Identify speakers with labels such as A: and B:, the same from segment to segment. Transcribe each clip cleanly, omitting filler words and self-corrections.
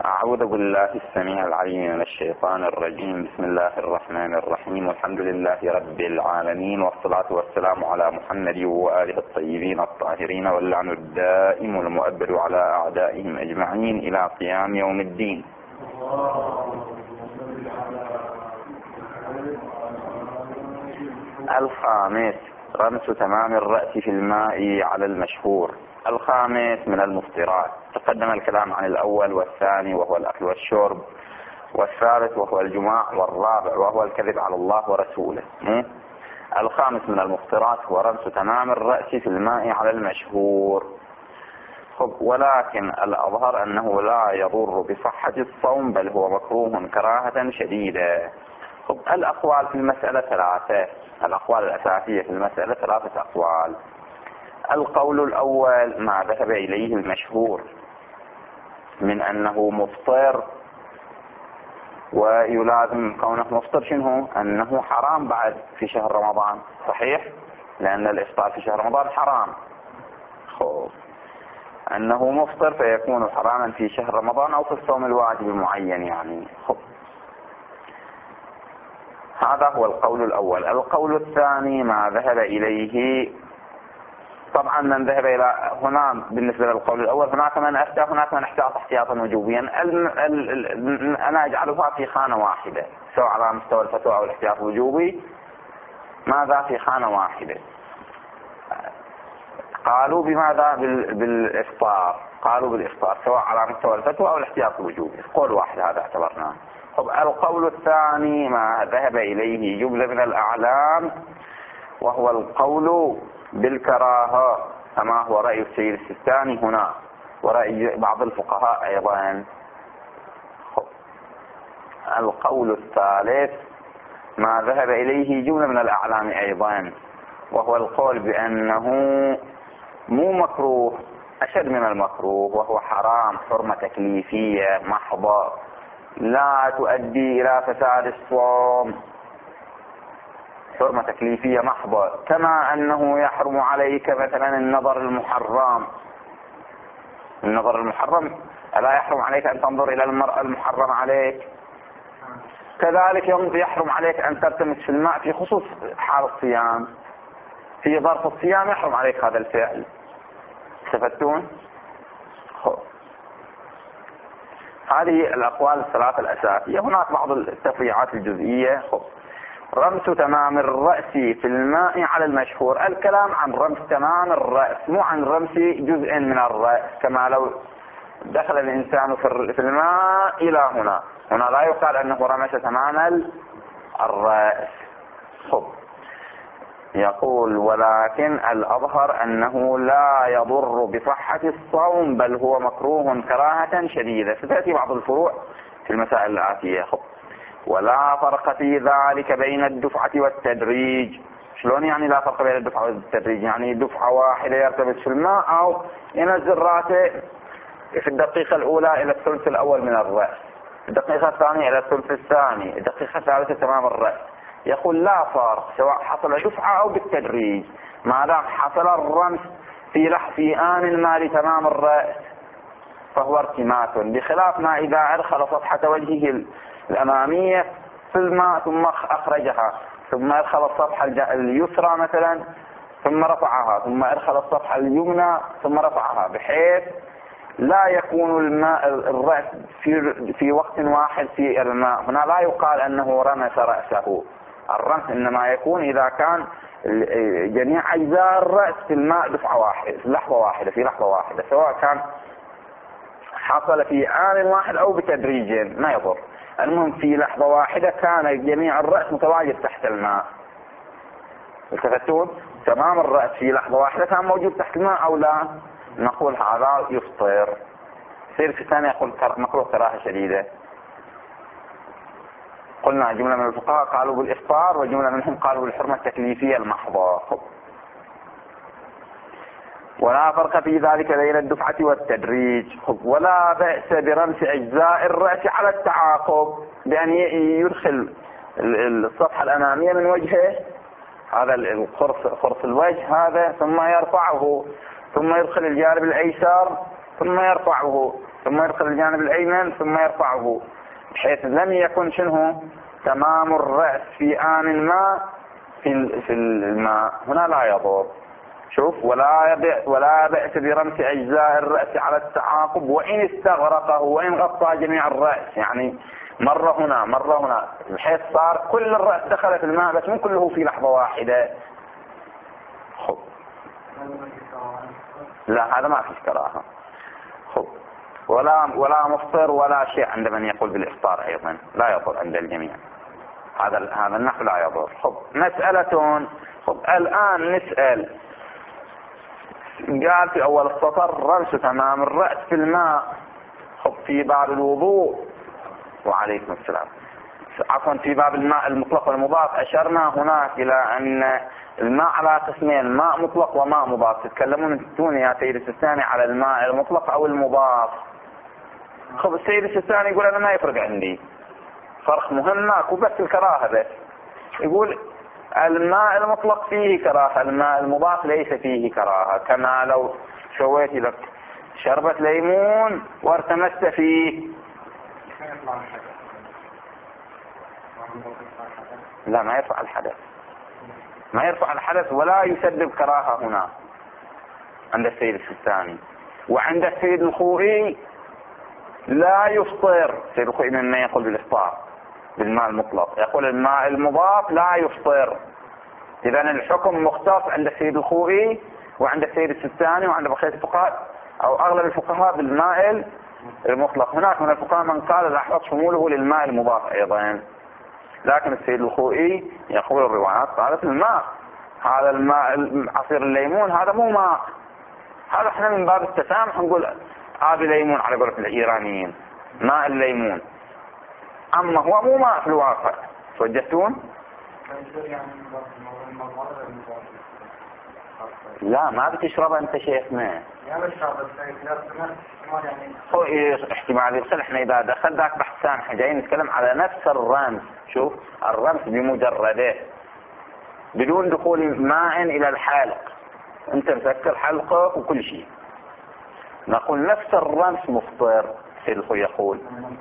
A: أعوذ بالله السميع العليم من الشيطان الرجيم. بسم الله الرحمن الرحيم، والحمد لله رب العالمين، والصلاة والسلام على محمد وآله الطيبين الطاهرين، واللعن الدائم المؤبد على أعدائهم أجمعين إلى قيام يوم الدين. الخامس رمس تمام الرأس في الماء على المشهور. الخامس من المفطرات. تقدم الكلام عن الأول والثاني وهو الأكل والشرب، والثالث وهو الجماع، والرابع وهو الكذب على الله ورسوله. الخامس من المفطرات هو رمس تمام الرأس في الماء على المشهور. ولكن الأظهر أنه لا يضر بصحة الصوم، بل هو مكروه كراهة شديدة. الأقوال في المسألة ثلاثة. الأقوال الأساسية في المسألة ثلاثة أقوال. القول الأول ما ذهب إليه المشهور من أنه مفطر، ويلازم كونه مفطر شنو؟ أنه حرام بعد في شهر رمضان، صحيح؟ لأن الإفطار في شهر رمضان حرام. أنه مفطر فيكون حراما في شهر رمضان أو في الصوم الواجب المعين يعني. هذا هو القول الأول. القول الثاني ما ذهب إليه، طبعا من ذهب إلى هنا بالنسبة للقول الأول هناك من أفتى، هناك من احتاط احتياطا وجوبيا. أنا أجعلها في خانة واحدة، سواء على مستوى الفتوى أو الاحتياط الوجوبي. ماذا في خانة واحدة؟ قالوا بماذا؟ بالإفطار. قالوا بالإفطار سواء على مستوى الفتوى أو الاحتياط الوجوبي. قول واحد هذا اعتبرناه. القول الثاني ما ذهب إليه جملة من الأعلام، وهو القول بالكراهة، كما هو رأي السيد السيستاني هنا ورأي بعض الفقهاء أيضا. القول الثالث ما ذهب إليه جملة من الأعلام أيضا، وهو القول بأنه مو مكروه، أشد من المكروه، وهو حرام حرمة تكليفية محضة لا تؤدي إلى فساد الصوم، حرمة تكليفية محضة. كما أنه يحرم عليك مثلا النظر المحرم. النظر المحرم ألا يحرم عليك أن تنظر إلى المرأة المحرم عليك؟ كذلك يحرم عليك أن تلتمس في الماء في خصوص حال الصيام، في ظرف الصيام يحرم عليك هذا الفعل. استفدتون؟ هذه الأقوال الثلاثة الأساسية. هناك بعض التفريعات الجزئية. رمس تمام الرأس في الماء على المشهور. الكلام عن رمس تمام الرأس، مو عن رمس جزء من الرأس، كما لو دخل الإنسان في الماء إلى هنا. هنا لا يقال أنه رمس تمام الرأس. يقول ولكن الأظهر أنه لا يضر بصحة الصوم، بل هو مكروه كراهة شديدة. ستأتي بعض الفروع في المسائل الآتية. ولا فرق في ذلك بين الدفعة والتدريج. شلون يعني لا فرق بين الدفعة والتدريج؟ يعني دفعة واحدة يرتبط في الماء، أو ينزل راسه في الدقيقة الأولى إلى الثلث الأول من الرأس، الدقيقة الثانية إلى الثلث الثاني، الدقيقة الثالثة تمام الرأس. يقول لا فرق سواء حصل دفعة أو بالتدريج، ما دام حصل الرمس في آن ما لتمام الرأس فهو ارتماس، بخلاف ما إذا أدخل صفحة وجهه الأمامية في الماء ثم أخرجها، ثم أدخل الصفحة اليسرى مثلا ثم رفعها، ثم أدخل الصفحة اليمنى ثم رفعها، بحيث لا يكون الماء الرأس في وقت واحد في الماء. هنا لا يقال أنه رمس رأسه. الرمس إنما يكون إذا كان جميع أجزاء الرأس في الماء دفعة واحدة، في لحظة واحدة، سواء كان حصل في آن واحد أو بتدريج ما يضر. المهم في لحظة واحدة كان جميع الرأس متواجد تحت الماء. التفتون تمام الرأس في لحظة واحدة كان موجود تحت الماء أو لا، نقول هذا يفطر. سير في الثانية يقول مكروه كراهة شديدة. قلنا جملة من الفقهاء قالوا بالإفطار، وجملة منهم قالوا بالحرمة التكليفية المحضة. ولا فرق في ذلك بين الدفعة والتدريج. ولا بأس برمس أجزاء الرأس على التعاقب، بأن يدخل الصفحة الأمامية من وجهه، هذا الخرص الوجه هذا، ثم يرفعه، ثم يدخل الجانب الأيسر ثم يرفعه، ثم يدخل الجانب الأيمن ثم يرفعه، بحيث لم يكن شنو تمام الرأس في آن ما في الماء، هنا لا يضر. شوف، ولا بأس برمس أجزاء الرأس على التعاقب وإن استغرقه وإن غطى جميع الرأس، يعني مرة هنا مرة هنا، بحيث صار كل الرأس دخل في الماء بس مو كله في لحظة واحدة. خب لا، هذا ما فيش كراهة. خب ولا مفطر ولا شيء عند من يقول بالإفطار أيضا لا يضر عند الجميع، هذا النحو لا يضر. خب مسألة. خب الآن نسأل، قال في أول السطر رمس تمام الرأس في الماء. خب في باب الوضوء، وعليكم السلام، عفوا في باب الماء المطلق والمضاف أشرنا هناك إلى أن الماء على قسمين، ماء مطلق وماء مضاف. تتكلمون انتون يا سيد السيستاني على الماء المطلق أو المضاف. خب السيد السيستاني يقول أنا ما يفرق عندي، فرق مهم ماكو، بس الكراهة بس. يقول الماء المطلق فيه كراهة، الماء المضاف ليس فيه كراهة. كما لو شويت لك شربة ليمون وارتمست فيه، لا ما يرفع الحدث، ما يرفع الحدث ولا يسبب كراهة هنا عند السيد السيستاني. وعند السيد الخوئي لا يفطر. السيد الخوئي مما يقول بالإفطار بالماء المطلق، يقول الماء المضاف لا يفطر. إذا الحكم مختص عند السيد الخوئي وعند السيد السيستاني وعند بقية الفقهاء أو أغلب الفقهاء بالماء المطلق. هناك من الفقهاء من قال الأحوط شموله للماء المضاف أيضا، لكن السيد الخوئي يقول الروايات قالت الماء، هذا الماء عصير الليمون هذا مو ماء، هذا احنا من باب التسامح نقول آبي ليمون على قولة الإيرانيين، ماء الليمون، أما هو مو ماء في الواقع. توجهتون؟ لا ما بتشربه انت شيخنا، احتمال يصل. احنا اذا دخل ذاك بحث سامح جايين نتكلم على نفس الرمز. شوف الرمز بمجرده بدون دخول ماء الى الحلق، انت مسكر حلقك وكل شيء، نقول نفس الرمز مفطر. سيد الخوي يقول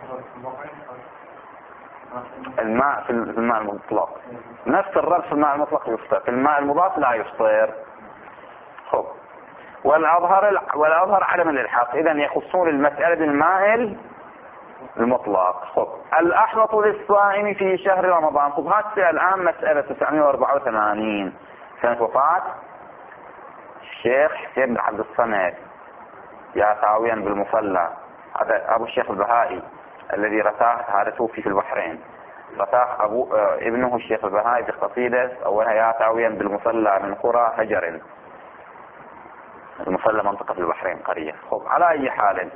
A: الماء في الماء المطلق، نفس الرمز في الماء المطلق يفطر، في الماء المضاف لا يفطر. خب والأظهر عدم الإلحاق، إذن يخصون المسألة بالماء المطلق. خب الأحوط للصائم في شهر رمضان. خب هذه الآن مسألة 984 سنة وفاة الشيخ حسين بن عبد الصمد يا ساويا بالمصلى، هذا أبو الشيخ البهائي الذي رثاه، هذا توفي في البحرين، رثاه ابنه الشيخ البهائي بقصيدة أولها يا ساويا بالمصلى من قرى هجر. المصلى منطقة في البحرين قرية. خب على أي حال،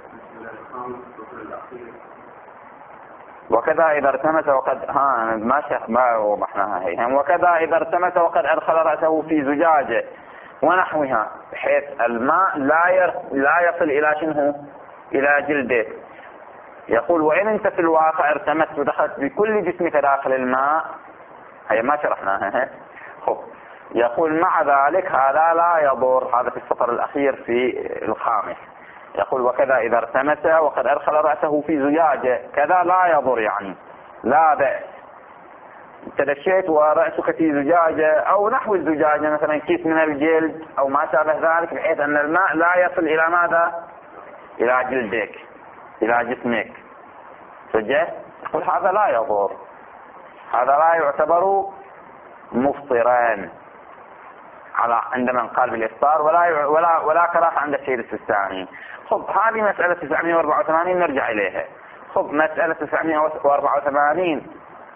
A: وكذا إذا ارتمس وقد ما وضحناها هي، وكذا إذا ارتمس وقد أدخل رأسه في زجاجة ونحوها، بحيث الماء لا يصل إلى شنه إلى جلده. يقول وإن انت في الواقع ارتمست ودخلت بكل جسمك داخل الماء، هي ما شرحناها. خب يقول مع ذلك هذا لا يضر. هذا في السطر الأخير في الخامس. يقول وكذا إذا ارتمس وقد أدخل رأسه في زجاجة، كذا لا يضر، يعني لا بأس. تدشيت ورأسك في زجاجة أو نحو الزجاجة، مثلا كيس من الجلد أو ما شابه ذلك، بحيث أن الماء لا يصل إلى ماذا؟ إلى جلدك، إلى جسمك. سجل يقول هذا لا يضر، هذا لا يعتبر مفطرا على عند من قال بالإفطار، ولا كراهة عند السيد السيستاني. خب هذه مسألة 984 نرجع إليها. خب مسألة 984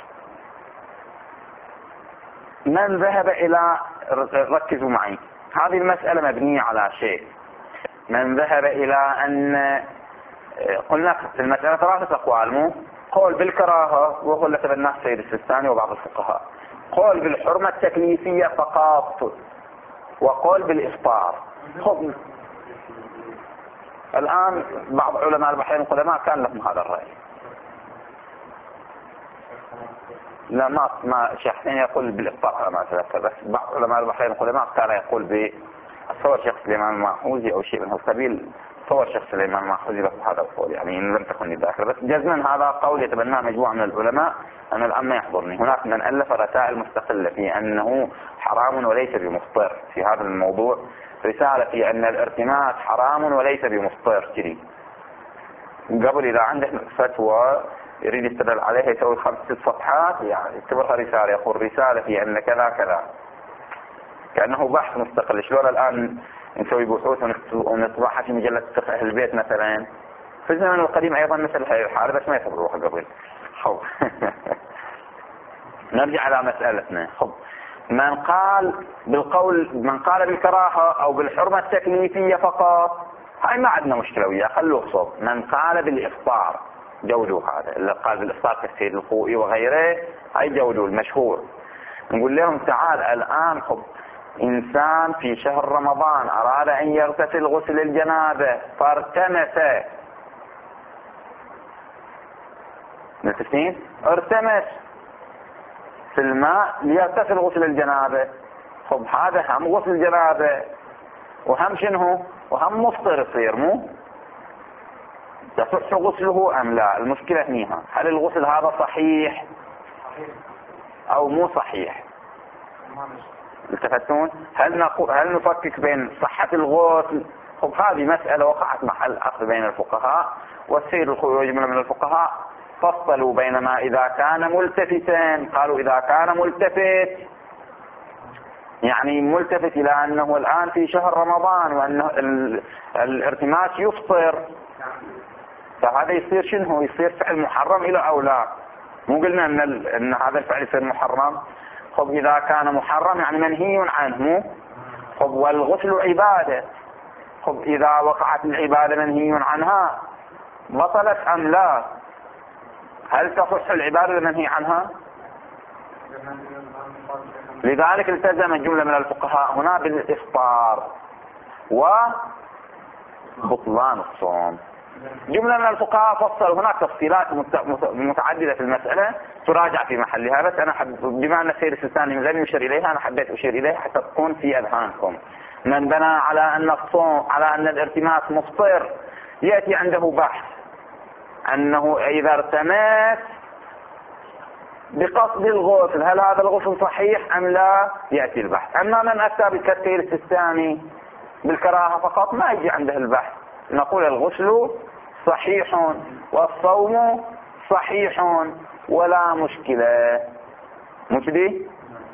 A: من ذهب إلى، ركزوا معي، هذه المسألة مبنية على شيء. من ذهب إلى أن قلنا في المسألة 3 أقوال، مو قول بالكراهة وهو اللي تبناه السيد السيستاني وبعض الفقهاء، قول بالحرمة التكليفية فقط، وقول بالإفطار. خب الآن بعض علماء البحرين القدماء كان لهم هذا الرأي. لا ما شيخ حسين يقول بالإفطار على ما أتذكر، بس بعض علماء البحرين القدماء كان يقول بالصور شيخ سليمان الماحوزي أو شيء من هالقبيل تصور شخص الإمام الماخذي له هذا القول، يعني إن لم تكن ذاكرة، بس جزما هذا قول يتبناه مجموعة من العلماء. أنا الآن ما يحضرني. هناك من ألف رسائل مستقلة في أنه حرام وليس بمفطر في هذا الموضوع، رسالة في أن الارتماس حرام وليس بمفطر كذي. قبل إذا عنده فتوى يريد يستدل عليها يسوي 5-6 صفحات، يعني يكتبها رسالة، يقول رسالة في أن كذا كذا، كأنه بحث مستقل. شلون الآن نسوي بحوث ونطبعها في مجلة فقه أهل البيت مثلا، في الزمن القديم أيضا مثل هذه الحالة، بس ما يصبروها قبل. نرجع على مسألتنا. من قال بالكراهة أو بالحرمة التكليفية فقط، هاي ما عندنا مشكلة وياه، خلوه صوب. من قال بالإفطار جودوا، هذا اللي قال بالإفطار كالسيد الخوئي وغيره، هاي جودوا المشهور. نقول لهم تعال الآن إنسان في شهر رمضان أراد أن يغتسل غسل الجنابة فارتمس، متفقين؟ ارتمس في الماء ليغتسل غسل الجنابة. هذا هم غسل الجنابة وهم شنو؟ وهم مفطر يصير، مو يصح غسله أم لا؟ المشكلة هنيها، هل الغسل هذا صحيح أو مو صحيح؟ التفتون؟ هل نفكك بين صحة الغسل؟ هذه مسألة وقعت محل عقد بين الفقهاء، والسيد الخوئي وجملة من الفقهاء فصلوا بينما إذا كان ملتفتا، قالوا إذا كان ملتفت يعني ملتفت إلى أنه الآن في شهر رمضان وأن الارتماس يفطر، فهذا يصير شنو؟ يصير فعل محرم إلى أو لا؟ مو قلنا أن هذا الفعل يصير محرم؟ إذا كان محرم يعني منهي عنه، والغسل عبادة، إذا وقعت العبادة منهي عنها بطلت أم لا؟ هل تصح العبادة المنهي عنها؟ لذلك التزم جملة من الفقهاء هنا بالإفطار وبطلان الصوم. جملة من الفقهاء فصل، هناك تفصيلات متعددة في المسألة تراجع في محلها، بس أنا بما أن السيد السيستاني لم يشير إليها أنا حبيت أشير إليها حتى تكون في أذهانكم. من بنى على أن الصوم على أن الارتماس مفطر يأتي عنده بحث أنه إذا ارتمس بقصد الغسل هل هذا الغسل صحيح أم لا؟ يأتي البحث. أما من أتى بالتفسير السيستاني بالكراهة فقط ما يجي عنده البحث، نقول الغسل صحيح والصوم صحيح ولا مشكلة. مش دي؟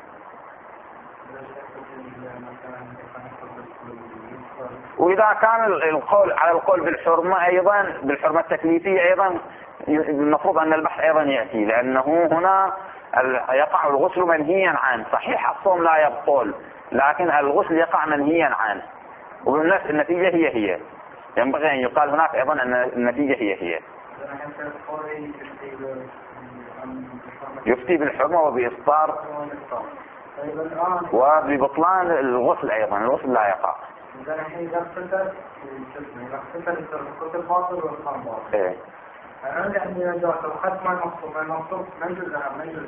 A: وإذا كان القول على القول بالحرمة أيضا، بالحرمة التكليفية أيضا، المفروض أن البحث أيضا يأتي، لأنه هنا يقع الغسل منهيا عنه. صحيح الصوم لا يبطل، لكن الغسل يقع منهيا عنه، وبالنفس النتيجة هي ينبغي أن يقال هناك أيضا أن النتيجة هي يفتي بالحرمة وبإفطار وببطلان الغسل أيضا، الغسل لا يقع.
B: أنا عندي نجاسة وخدت ما المقصود منزل ذهب منزل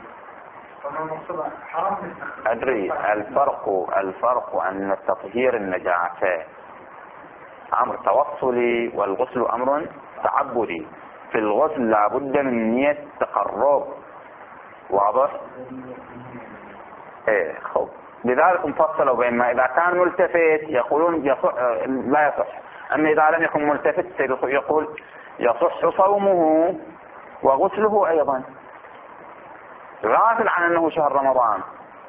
B: حرام.
A: أدري الفرق أن تطهير النجاسة أمر توصلي والغسل أمر تعبدي. في الغسل لابد من نية تقرب، واضح؟ لذلك مفصلوا بين ما إذا كان ملتفت يقولون لا يصح، أما إذا لم يكن ملتفت يقول يصح صومه وغسله أيضا. غافل عن أنه شهر رمضان،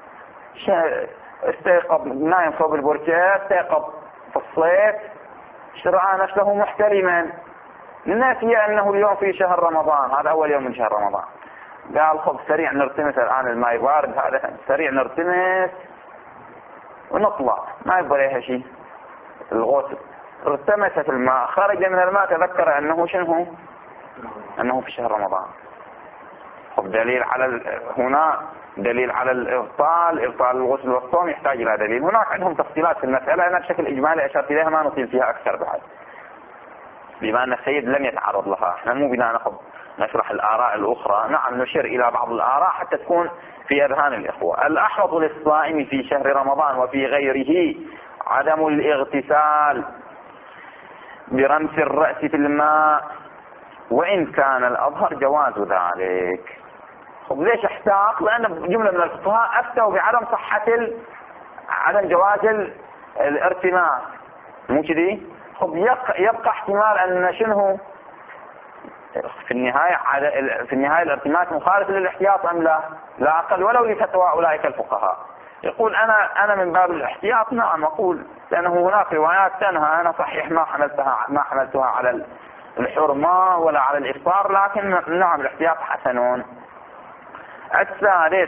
A: استيقظ نايم فوق البركة، استيقظ في الصيف شرع نفسه محترما، نسي أنه اليوم في شهر رمضان، هذا أول يوم من شهر رمضان، قال سريع نرتمس الآن الماء بارد، هذا سريع نرتمس ونطلع، ما يبغى لها شيء. الغسل ارتمس في الماء، خرج من الماء تذكر أنه شنو؟ أنه في شهر رمضان. دليل على هنا دليل على الإبطال الغسل والصوم يحتاج إلى دليل. هناك عندهم تفصيلات في المسألة، أنا بشكل إجمالي أشرت إليها ما نطيل فيها أكثر بعد، بما أن السيد لم يتعرض لها. احنا مو بنا نشرح الآراء الأخرى، نعم نشير إلى بعض الآراء حتى تكون في أذهان الإخوة. الأحوط للصائم في شهر رمضان وفي غيره عدم الاغتسال برمس الرأس في الماء، وإن كان الأظهر جواز ذلك. طب ليش احتاط؟ لأن جملة من الفقهاء أفتوا بعدم صحة عدم جواز الارتماس، مو كذي؟ طب يبقى احتمال أن شنو في النهاية الارتماس مخالف للاحتياط أم لا؟ لا أقل ولو لفتوى أولئك الفقهاء. يقول أنا من باب الاحتياط نعم أقول، لأنه هناك روايات تنهى، أنا صحيح ما حملتها على الحرمة ولا على الإفطار، لكن نعم الاحتياط حسن. الثالث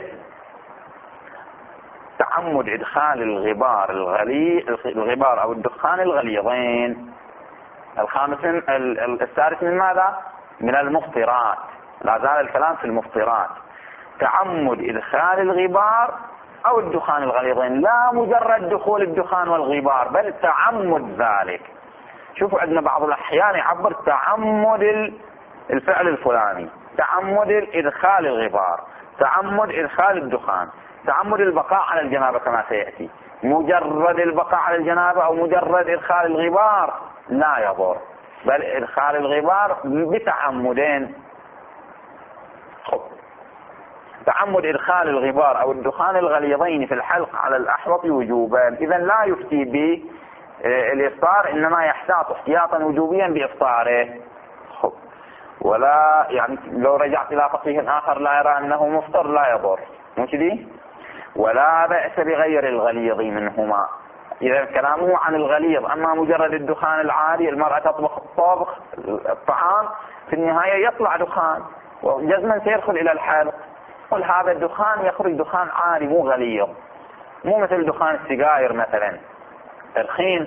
A: تعمد إدخال الغبار أو الدخان الغليظين. الثالث من ماذا؟ من المفطرات، لا زال الكلام في المفطرات. تعمد إدخال الغبار أو الدخان الغليظين، لا مجرد دخول الدخان والغبار، بل تعمد ذلك. شوفوا عندنا بعض الأحيان يعبر تعمد الفعل الفلاني، تعمد إدخال الغبار، تعمد إدخال الدخان، تعمد البقاء على الجنابة كما سيأتي. مجرد البقاء على الجنابة أو مجرد إدخال الغبار لا يضر، بل إدخال الغبار بتعمدين. تعمد إدخال الغبار أو الدخان الغليظين في الحلق على الأحوط وجوبا، إذا لا يفتي بالإفطار، إنما يحتاط احتياطا وجوبيا بإفطاره. ولا يعني لو رجعت إلى فقيه آخر لا يرى أنه مفطر لا يضر، مو كذي؟ ولا بأس بغير الغليظ منهما، إذا كلامه عن الغليظ. أما مجرد الدخان العادي، المرأة تطبخ الطعام في النهاية يطلع دخان وجزما سيدخل إلى الحلق، قل هذا الدخان يخرج دخان عادي مو غليظ، مو مثل دخان السجائر مثلا الخين.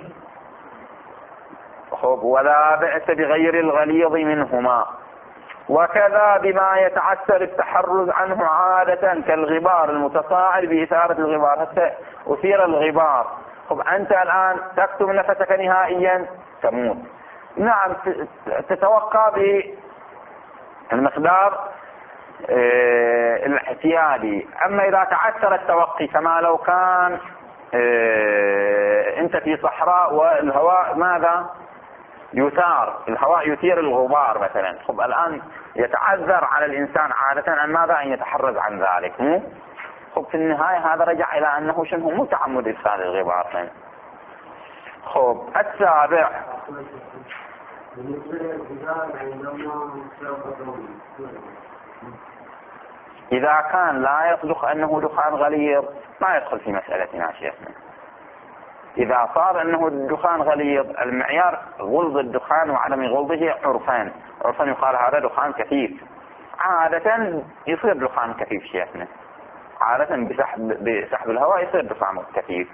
A: ولا بأس بغير الغليظ منهما. وكذا بما يتعسر التحرز عنه عادة كالغبار المتصاعد بإثارة الغبار. حتى أثير الغبار، أنت الآن تكتم نفسك نهائيا تموت، نعم تتوقع بالمقدار الاعتيادي. أما إذا تعسر التوقي كما لو كان أنت في صحراء والهواء ماذا يثار، الهواء يثير الغبار مثلا، الآن يتعذر على الإنسان عادة أن ماذا أن يتحرز عن ذلك. في النهاية هذا رجع إلى أنه شنو مو تعمد إدخال الغبار. السابع إذا كان لا يصدق أنه دخان غليظ ما يدخل في مسألتنا شيخنا. إذا صار أنه الدخان غليظ، المعيار غلظ الدخان وعدم غلظه عرفان يقال هذا دخان كثيف، عادة يصير دخان كثيف شيخنا، عادة بسحب الهواء يصير دخان كثيف.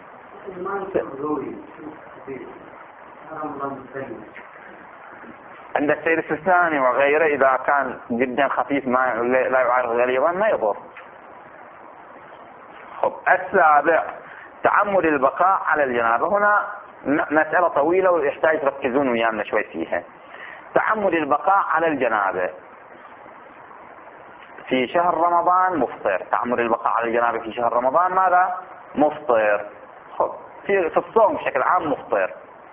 A: عند السير الثاني وغيره إذا كان جدا خفيف ما لا يعارض غليظا ما يضر. السابع تعمد البقاء على الجنابة. هنا مسألة طويلة ويحتاج تركزون ويانا شوي فيها. تعمد البقاء على الجنابة في شهر رمضان مفطر. تعمد البقاء على الجنابة في شهر رمضان ماذا؟ مفطر. في الصوم بشكل عام مفطر.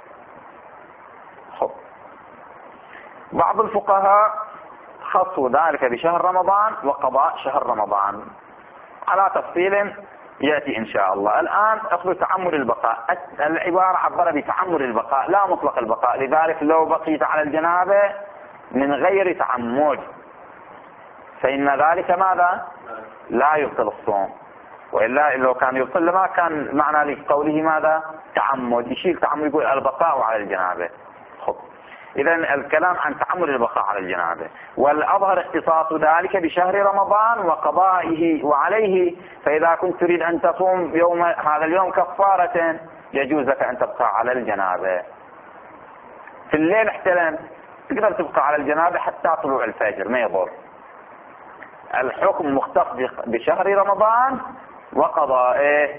A: بعض الفقهاء خصوا ذلك بشهر رمضان وقضاء شهر رمضان على تفصيل يأتي إن شاء الله. الآن أخذ تعمد البقاء. العبارة عبر بتعمد البقاء لا مطلق البقاء، لذلك لو بقيت على الجنابة من غير تعمد فإن ذلك ماذا؟ لا يبطل الصوم، وإلا لو كان يبطل لما كان معنى لقوله ماذا؟ تعمد، يشيل تعمد يقول البقاء على الجنابة. إذا الكلام عن تعمد البقاء على الجنابة، والأظهر اختصاص ذلك بشهر رمضان وقضائه وعليه. فإذا كنت تريد أن تصوم يوم هذا اليوم كفارة يجوز لك أن تبقى على الجنابة. في الليل احتلم تقدر تبقى على الجنابة حتى طلوع الفجر ما يضر. الحكم مختص بشهر رمضان وقضائه.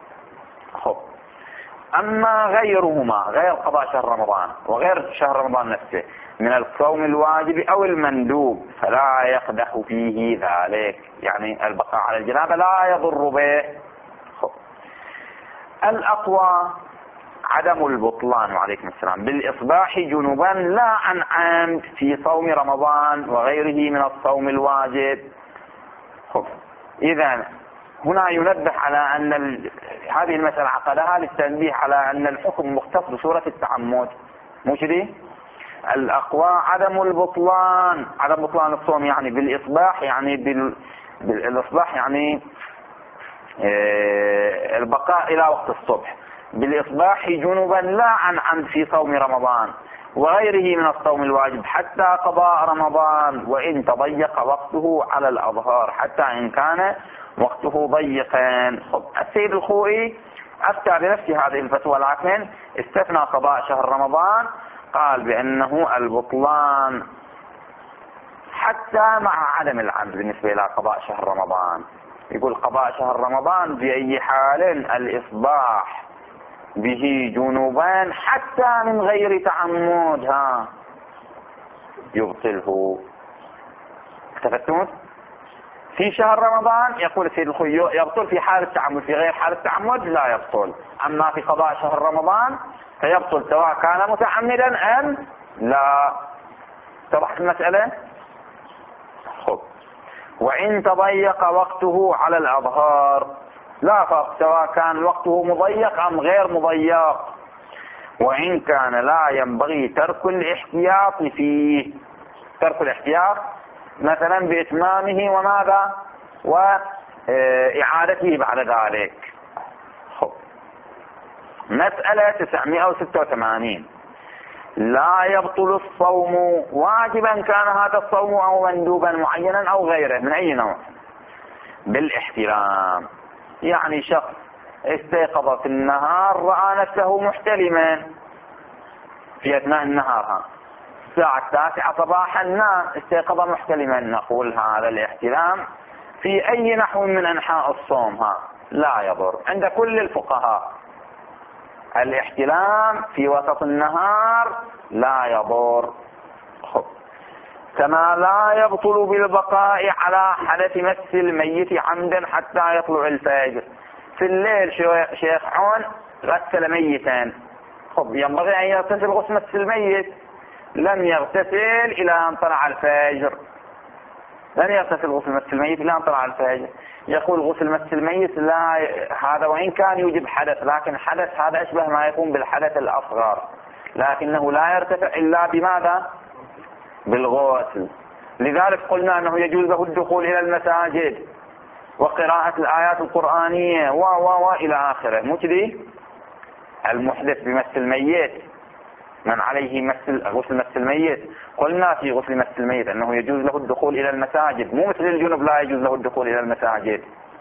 A: أما غيرهما، غير قضاء شهر رمضان وغير شهر رمضان نفسه من الصوم الواجب أو المندوب فلا يقدح فيه ذلك، يعني البقاء على الجنابة لا يضر به. الأقوى عدم البطلان وعليكم السلام بالإصباح جنبا لا عن عمد في صوم رمضان وغيره من الصوم الواجب. إذا هنا ينبه على أن هذه المسألة عقدها للتنبيه على أن الحكم مختص بصورة التعمد، مو كذي؟ الأقوى عدم البطلان، عدم بطلان الصوم يعني بالإصباح، يعني بالإصباح يعني البقاء إلى وقت الصبح، بالإصباح جنبا لا عن عمد في صوم رمضان وغيره من الصوم الواجب حتى قضاء رمضان وإن تضيق وقته على الأظهار، حتى إن كان وقته ضيقا. السيد الخوئي أفتى بنفس هذه الفتوى، لكن استثنى قضاء شهر رمضان، قال بأنه البطلان حتى مع عدم العمد بالنسبة إلى قضاء شهر رمضان. يقول قضاء شهر رمضان بأي حال الإصباح به جنوبان حتى من غير تعمد يبطله. اكتفتون؟ في شهر رمضان يقول السيد الخوئي يبطل في حال التعمد، في غير حال التعمد لا يبطل. أما في قضاء شهر رمضان فيبطل سواء كان متعمدا أم لا. اتضحت المسألة؟ وإن تضيق وقته على الأظهار لا فرق سواء كان وقته مضيق أم غير مضيق، وإن كان لا ينبغي ترك الاحتياط فيه. ترك الاحتياط مثلا بإتمامه وماذا وإعادته بعد ذلك. مسألة 986 لا يبطل الصوم واجبا كان هذا الصوم أو مندوبا معينا أو غيره من أي نوع بالاحتلام. يعني شخص استيقظ في النهار رأى نفسه محتلما في أثناء النهار، الساعة 9 صباحا نام استيقظ محتلما، نقول هذا الاحتلام في أي نحو من أنحاء الصوم لا يضر عند كل الفقهاء. الاحتلام في وسط النهار لا يضر. كما لا يبطل بالبقاء على حدث مس الميت عمدا حتى يطلع الفجر. في الليل شيخ عون غسل ميتا، ينبغي أن يغتسل غسل مس الميت، لم يغتسل إلى أن طلع الفجر، لن يغتسل غسل مس الميت إلى أن طلع الفجر. يقول غسل مس الميت لا، هذا وإن كان يوجب حدث، لكن حدث هذا أشبه ما يكون بالحدث الأصغر، لكنه لا يرتفع إلا بماذا؟ بالغسل. لذلك قلنا أنه يجوز له الدخول إلى المساجد وقراءة الآيات القرآنية وإلى آخره. مجدي المحدث بمس الميت من عليه غسل مس الميت، قلنا في غسل مس الميت أنه يجوز له الدخول إلى المساجد، مو مثل الجنوب لا يجوز له الدخول إلى المساجد.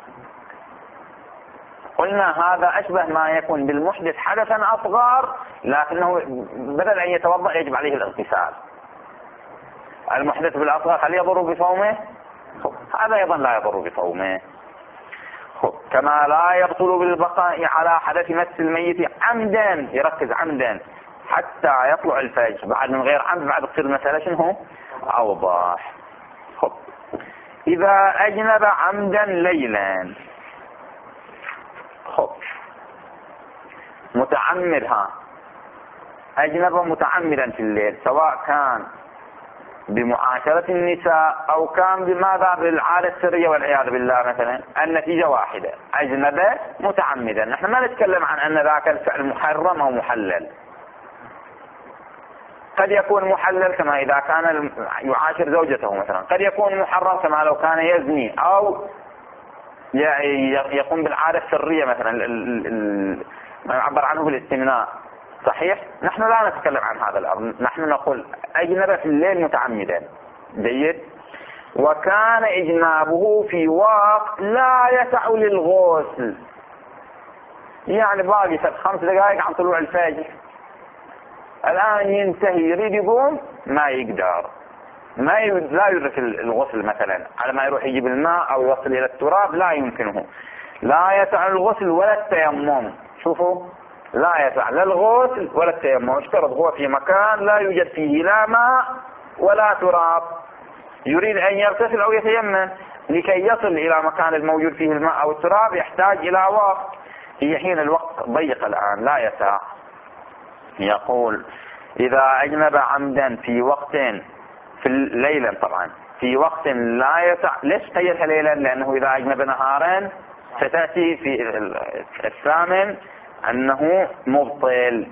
A: قلنا هذا أشبه ما يكون بالمحدث حدثا أصغر، لكنه بدل أن يتوضأ يجب عليه الاغتسال. المحدث بالأصغر هل يضر بصومه؟ هذا أيضا لا يضر بصومه. كما لا يبطل بالبقاء على حدث مس الميت عمدا، يركز عمدا حتى يطلع الفجر، بعد من غير عمد بعد تصير المسألة شنو أوضح. إذا أجنب عمدا ليلا، متعمدها أجنب متعمدا في الليل، سواء كان بمعاشرة النساء أو كان بماذا بالعادة السرية والعياذ بالله مثلا، النتيجة واحدة، أجنب متعمدا. نحن ما نتكلم عن أن ذاك الفعل محرم أو محلل، قد يكون محلل كما إذا كان يعاشر زوجته مثلا، قد يكون محرم كما لو كان يزني أو يقوم بالعادة السرية مثلا ما يعبر عنه بالاستمناء. صحيح؟ نحن لا نتكلم عن هذا الأمر، نحن نقول أجنب في الليل متعمدا. جيد. وكان إجنابه في وقت لا يسع للغسل، يعني باقي 5 دقائق عن طلوع الفجر، الآن ينتهي يريد يقوم ما يقدر، لا يدرك الغسل مثلا، على ما يروح يجيب الماء أو يوصل إلى التراب لا يمكنه، لا يسع الغسل ولا التيمم. شوفوا، لا يسع لا الغسل ولا التيمم، اشترط هو في مكان لا يوجد فيه لا ماء ولا تراب، يريد أن يغتسل أو يتيمم، لكي يصل إلى مكان الموجود فيه الماء أو التراب يحتاج إلى وقت، في حين الوقت ضيق الآن لا يسع. يقول إذا أجنب عمدا في وقت في ليلا، طبعا في وقت لا ليش قيدها ليلا؟ لأنه إذا أجنب نهارا ستأتي في الثامن أنه مبطل،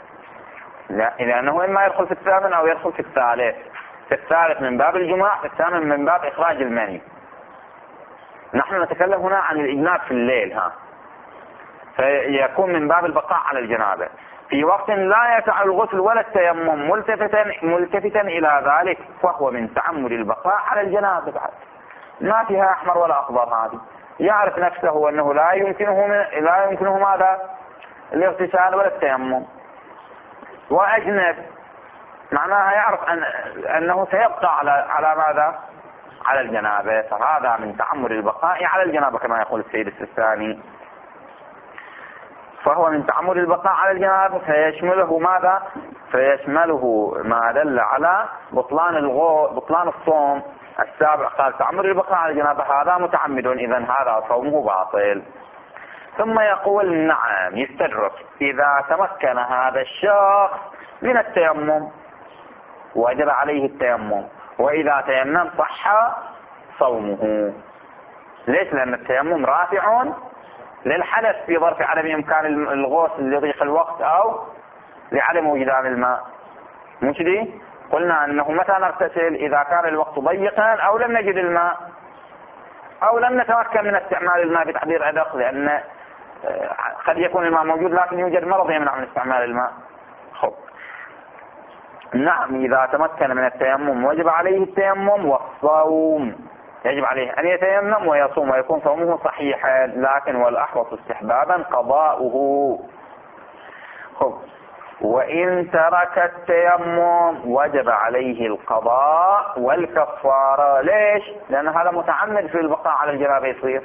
A: لأنه إما يدخل في الثامن أو يدخل في الثالث. في الثالث من باب الجماع، في الثامن من باب إخراج المني. نحن نتكلم هنا عن الإجناب في الليل، فيكون من باب البقاء على الجنابة في وقت لا يسع الغسل ولا التيمم ملتفتا إلى ذلك، فهو من تعمد البقاء على الجنابة. ما فيها أحمر ولا أخضر، هذه يعرف نفسه أنه لا يمكنه ماذا؟ الاغتسال ولا التيمم، وأجنب معناها يعرف أنه سيبقى على ماذا؟ على الجنابة، فهذا من تعمد البقاء على الجنابة كما يقول السيد السيستاني. فهو من تعمد البقاء على الجنابة فيشمله ماذا؟ فيشمله ما دل على بطلان الصوم السابع. قال تعمد البقاء على الجنابة هذا متعمد، إذن هذا صومه باطل. ثم يقول نعم يستدرك إذا تمكن هذا الشخص من التيمم وجب عليه التيمم، وإذا تيمم صح صومه. ليش؟ لأن التيمم رافع للحدث في ظرف عدم إمكان الغسل لضيق الوقت أو لعدم وجدان الماء. مش دي؟ قلنا أنه متى نغتسل؟ إذا كان الوقت ضيقا أو لم نجد الماء أو لم نتمكن من استعمال الماء بتعبير أدق، لأن قد يكون الماء موجود لكن يوجد مرض يمنع من استعمال الماء. خب. نعم إذا تمكن من التيمم وجب عليه التيمم والصوم، يجب عليه أن يتيمم ويصوم ويكون صومه صحيحا، لكن والأحوط استحبابا قضاؤه. خب. وإن ترك التيمم وجب عليه القضاء والكفارة. ليش؟ لأن هذا متعمد في البقاء على الجنابة، يصير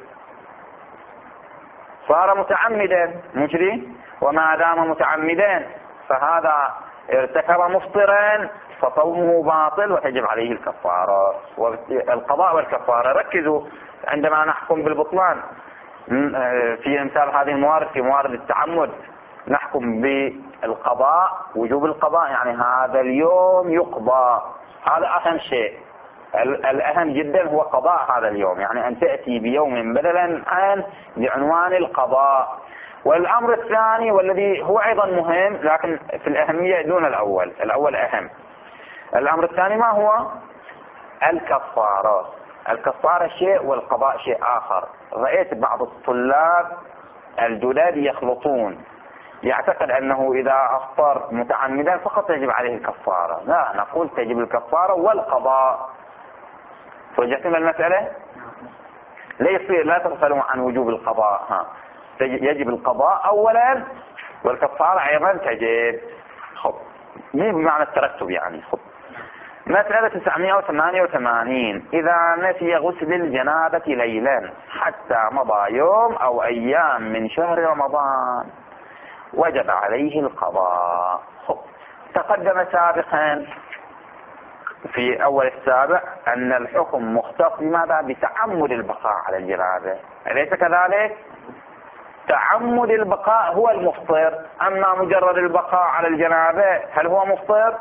A: صار متعمدا مجري، وما دام متعمدا فهذا ارتكب مفطرا فصومه باطل وتجب عليه الكفارة. والقضاء والكفارة ركزوا عندما نحكم بالبطلان في امثال هذه الموارد، في موارد التعمد نحكم بالقضاء، وجوب القضاء، يعني هذا اليوم يقضى، هذا أهم شيء. الأهم جدا هو قضاء هذا اليوم، يعني أن تأتي بيوم بدلا عن بعنوان القضاء. والأمر الثاني والذي هو أيضا مهم لكن في الأهمية دون الأول أهم، الأمر الثاني ما هو؟ الكفارة. الكفارة شيء والقضاء شيء آخر. رأيت بعض الطلاب الجداد يخلطون، يعتقد أنه إذا أفطر متعمدا فقط يجب عليه الكفارة. لا، نقول تجب الكفارة والقضاء. فوجدتم المسألة؟ لا تغفلوا عن وجوب القضاء، يجب القضاء أولا والكفارة أيضا تجب. خب. مو بمعنى الترتب يعني. خب. مسألة 988 إذا نسي غسل الجنابة ليلا حتى مضى يوم أو أيام من شهر رمضان وجب عليه القضاء. خب. تقدم سابقا في أول السابع أن الحكم مختص بماذا؟ بتعمد البقاء على الجنابة، أليس كذلك؟ تعمد البقاء هو المفطر، أما مجرد البقاء على الجنابة هل هو مفطر؟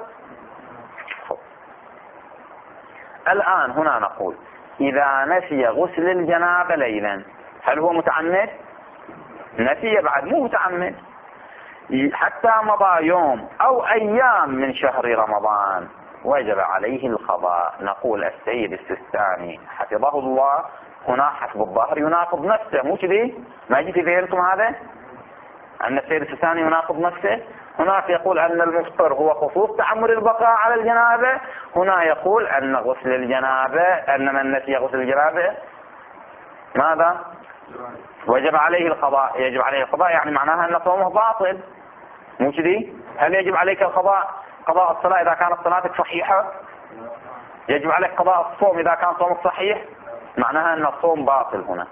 A: الآن هنا نقول إذا نسي غسل الجنابة ليلا هل هو متعمد؟ نسي بعد مو متعمد، حتى مضى يوم أو أيام من شهر رمضان وجب عليه القضاء. نقول السيد السيستاني حفظه الله هنا حسب الظاهر يناقض نفسه، مو كذي؟ ما يجي في ذهنكم هذا؟ أن السيد السيستاني يناقض نفسه. هناك يقول أن المفطر هو خصوص تعمد البقاء على الجنابة، هنا يقول أن غسل الجنابة، أن من نسي غسل الجنابة ماذا؟ وجب عليه القضاء. يجب عليه القضاء يعني معناها أن صومه باطل، مو كذي؟ هل يجب عليك القضاء؟ قضاء الصلاة إذا كانت صلاتك صحيحة؟ يجب عليك قضاء الصوم إذا كان صومك صحيح؟ معناها أن الصوم باطل هنا.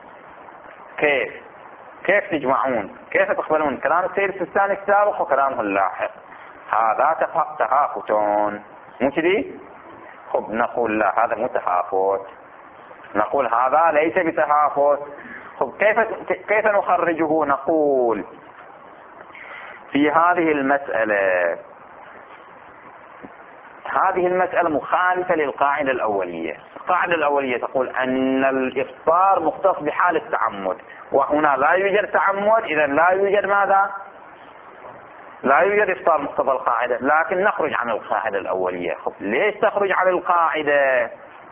A: كيف تجمعون؟ كيف تقبلون كلام السيد السيستاني السابق وكلامه اللاحق؟ هذا تهافتون، مو كذي؟ خب. نقول لا، هذا مو تهافت، نقول هذا ليس بتهافت. خب. كيف نخرجه؟ نقول في هذه المسألة مخالفة للقاعدة الأولية. القاعدة الأولية تقول أن الإفطار مختص بحال التعمد، وهنا لا يوجد تعمد، إذا لا يوجد ماذا؟ لا يوجد إفطار مقتضى القاعدة. لكن نخرج عن القاعدة الأولية. ليش تخرج عن القاعدة؟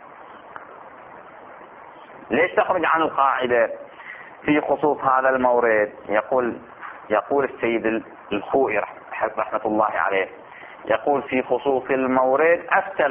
A: ليش تخرج عن القاعدة في خصوص هذا المورد؟ يقول السيد الخوئي رحمة الله عليه، يقول في خصوص المورد أفتى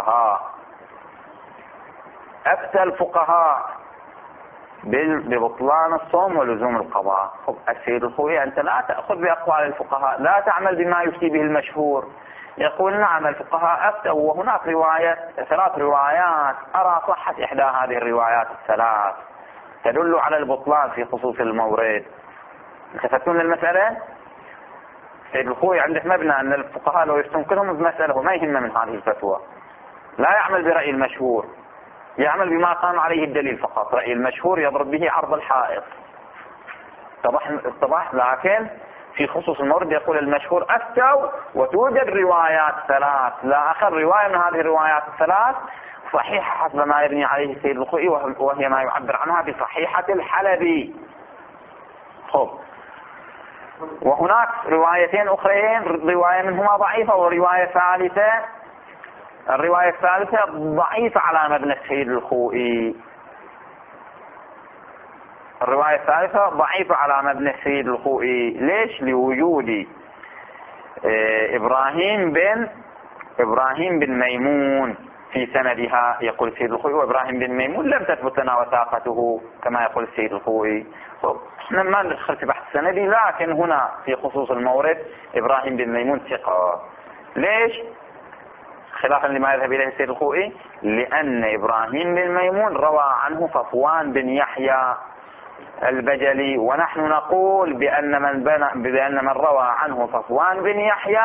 A: الفقهاء ببطلان الصوم ولزوم القضاء. السيد الخوئي أنت لا تأخذ بأقوال الفقهاء، لا تعمل بما يفتي به المشهور. يقول نعم الفقهاء أفتوا، وهناك ثلاث روايات أرى صحة إحدى هذه الروايات الثلاث تدل على البطلان في خصوص المورد. التفتون للمسألة؟ السيد الخوئي عنده مبنى أن الفقهاء لو يفتون كلهم بمسألة ما يهم من هذه الفتوى، لا يعمل برأي المشهور، يعمل بما قام عليه الدليل فقط. رأي المشهور يضرب به عرض الحائط. اتضح. لكن في خصوص المورد يقول المشهور أفتوا، وتوجد روايات ثلاث، لا أخر رواية من هذه الروايات الثلاث صحيحة حسب ما يبني عليه السيد الخوئي، وهي ما يعبر عنها بصحيحة الحلبي. وهناك روايتين أخرين، رواية منهما ضعيفة ورواية ثالثة. الرواية الثالثة ضعيفة على مبنى السيد الخوئي. الرواية الثالثة ضعيفة على مبنى السيد الخوئي. ليش؟ لوجود إبراهيم بن ميمون في سندها. يقول السيد الخوئي وإبراهيم بن ميمون لم تثبت لنا وثاقته كما يقول السيد الخوئي. احنا ما ندخل في بحث السندي، لكن هنا في خصوص المورد إبراهيم بن ميمون ثقة. ليش؟ خلافا لما يذهب إليه السيد الخوئي، لأن إبراهيم بن ميمون روى عنه صفوان بن يحيى البجلي، ونحن نقول بأن من روى عنه صفوان بن يحيى